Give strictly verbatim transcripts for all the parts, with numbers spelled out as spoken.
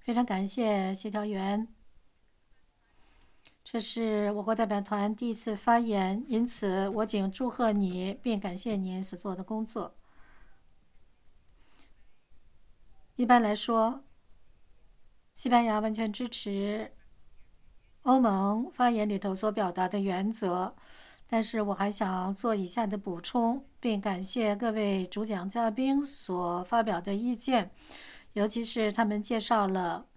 非常感谢协调员，这是我国代表团第一次发言，因此我谨祝贺你，并感谢您所做的工作。一般来说，西班牙完全支持欧盟发言里头所表达的原则，但是我还想做以下的补充，并感谢各位主讲嘉宾所发表的意见，尤其是他们介绍了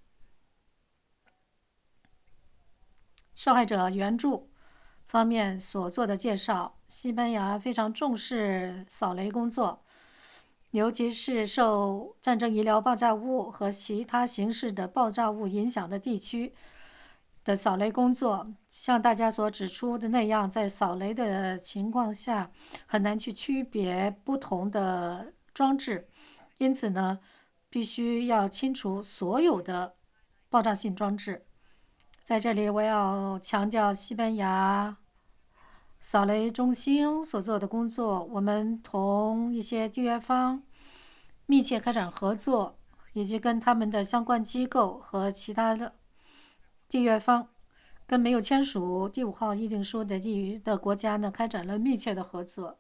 受害者援助方面所做的介绍。西班牙非常重视扫雷工作，尤其是受战争遗留爆炸物和其他形式的爆炸物影响的地区的扫雷工作。像大家所指出的那样，在扫雷的情况下，很难去区别不同的装置，因此呢，必须要清除所有的爆炸性装置。在这里，我要强调西班牙扫雷中心所做的工作。我们同一些缔约方密切开展合作，以及跟他们的相关机构和其他的缔约方，跟没有签署第五号议定书的缔的国家呢，开展了密切的合作。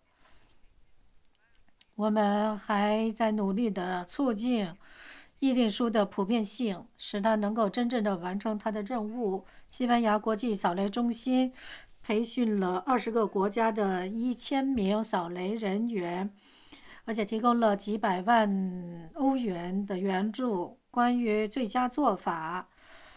我们还在努力的促进议定书的普遍性，使它能够真正的完成它的任务。西班牙国际扫雷中心培训了二十个国家的一千名扫雷人员，而且提供了几百万欧元的援助。关于最佳做法，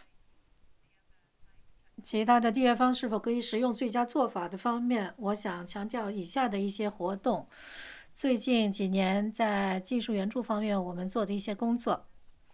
其他的缔约方是否可以使用最佳做法的方面，我想强调以下的一些活动。最近几年在技术援助方面，我们做的一些工作。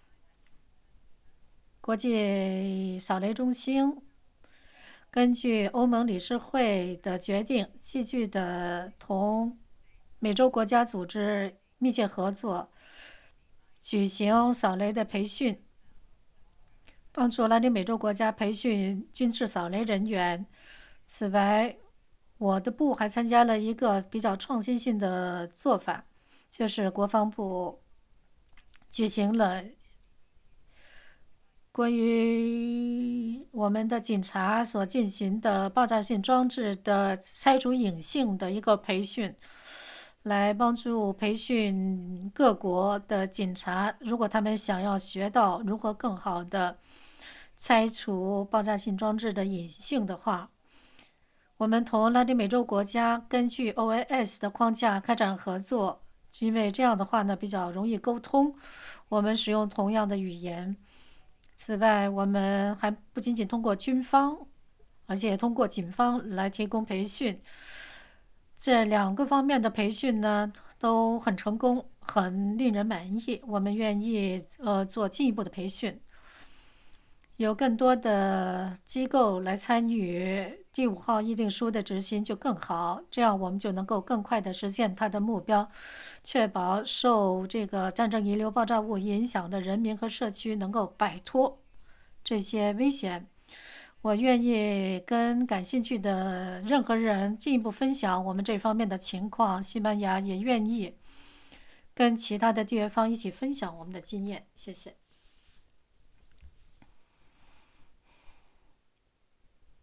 国际扫雷中心根据欧盟理事会的决定，继续的同美洲国家组织密切合作，举行扫雷的培训，帮助拉丁美洲国家培训军事扫雷人员。此外，我的部还参加了一个比较创新性的做法，就是国防部举行了关于我们的警察所进行的爆炸性装置的拆除隐性的一个培训，来帮助培训各国的警察，如果他们想要学到如何更好的拆除爆炸性装置的隐性的话，我们同拉丁美洲国家根据 O A S 的框架开展合作，因为这样的话呢比较容易沟通，我们使用同样的语言。此外，我们还不仅仅通过军方，而且通过警方来提供培训。这两个方面的培训呢都很成功，很令人满意。我们愿意呃做进一步的培训，有更多的机构来参与第五号议定书的执行就更好，这样我们就能够更快地实现它的目标，确保受这个战争遗留爆炸物影响的人民和社区能够摆脱这些危险。我愿意跟感兴趣的任何人进一步分享我们这方面的情况。西班牙也愿意跟其他的缔约方一起分享我们的经验。谢谢。